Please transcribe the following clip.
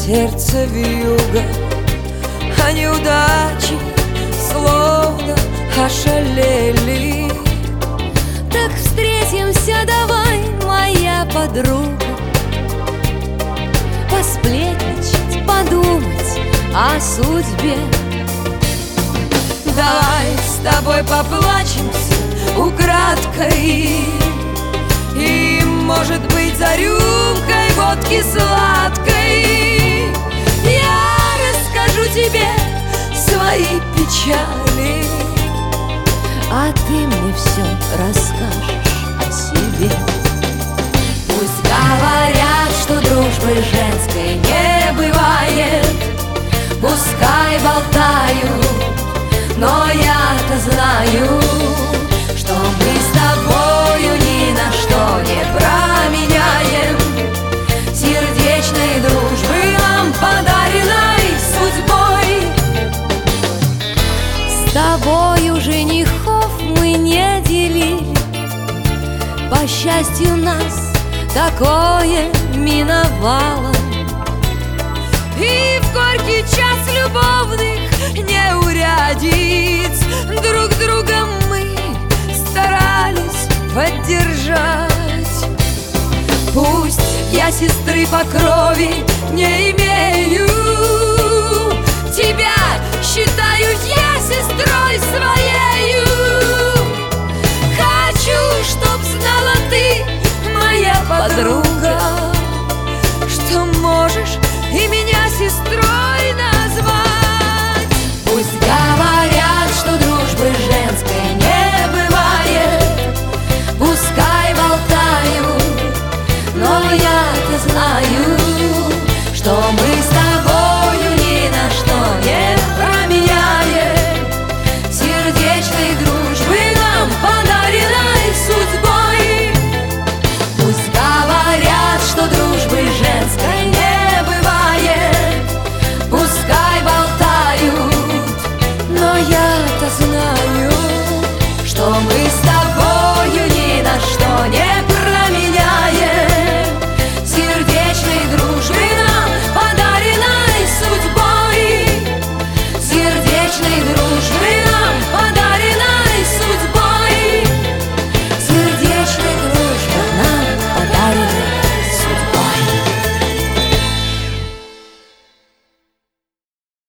сердце вьюга, а неудачи словно ошалели. Так встретимся давай, моя подруга, посплетничать, подумать о судьбе. Давай с тобой поплачемся украдкой, и, может быть, за рюмкой водки сладкой я расскажу тебе свои печали, а ты мне все расскажешь о себе. Пусть говорят, что дружбы женской не бывает, пускай болтают, но я-то знаю, что мы с тобою ни на что не променяем сердечной дружбы, нам подаренной судьбой. С тобою женихов мы не делили, по счастью, нас такое миновало. И в горький час любовных неурядиц друг друга мы старались поддержать. Пусть я сестры по крови не имею,